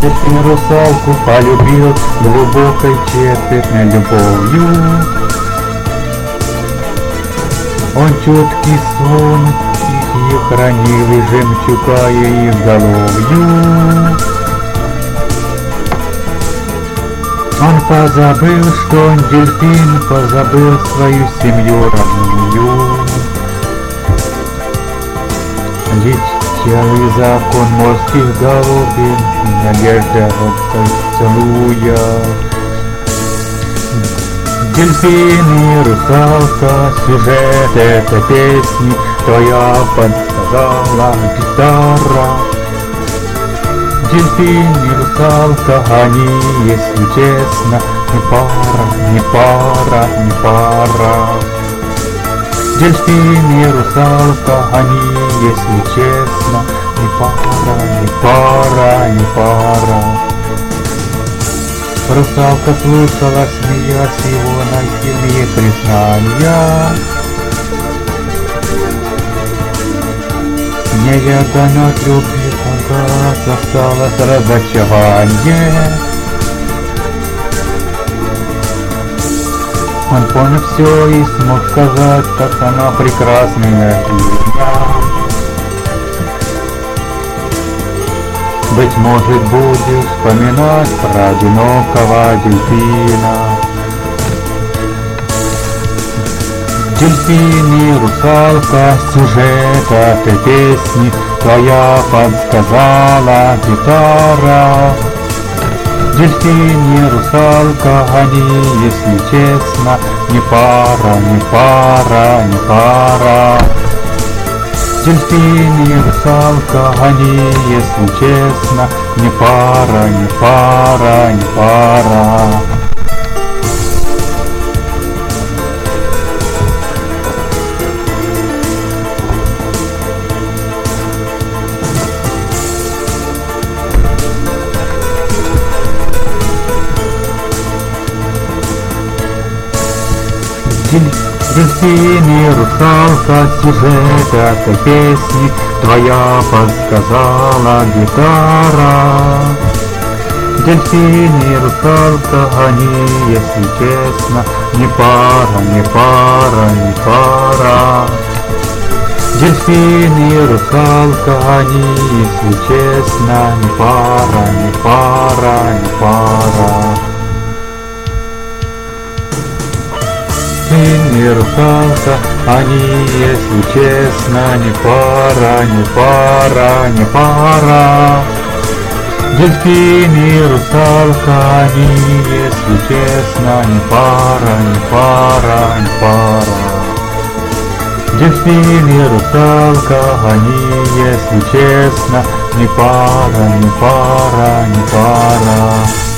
Дельфин русалку полюбил глубокой трепетной любовью. Он чуткий сон их хранил и жемчугая изголовью. Он позабыл, что он дельфин, позабыл свою семью родную. Дичавый закон морских голубин, надежда робкой целуя. Дельфин и русалка, сюжет этой песни твоя подсказала гитара. Дельфин и русалка, они, если честно, не пара, не пара, не пара. Дельфин и русалка, они, если честно, не пара, не пара, не пара. Русалка слушала, смеясь, его наивные признания. Неядан от любви погас, осталось разочарование. Он понял все и смог сказать, как она прекрасна и наивна. Быть может, будешь вспоминать про одинокого дельфина. Дельфин и русалка, сюжет этой песни твоя подсказала гитара. Дельфин и русалка, они, если честно, не пара, не пара, не пара. Дельфин и русалка, они, если честно, не пара, не пара, не пара. Дельфин и русалка, сюжет этой песни твоя подсказала гитара. Дельфин и русалка, они, если честно, не пара, не пара, не пара. Дельфин и русалка, они, если честно, не пара, не пара, не пара. Дельфин и русалка, они, если честно, не пара, не пара, не пара. Дельфин и русалка, они, если честно, не пара, не пара, не пара. Дельфин и русалка, они, если честно, не пара, не пара, не пара.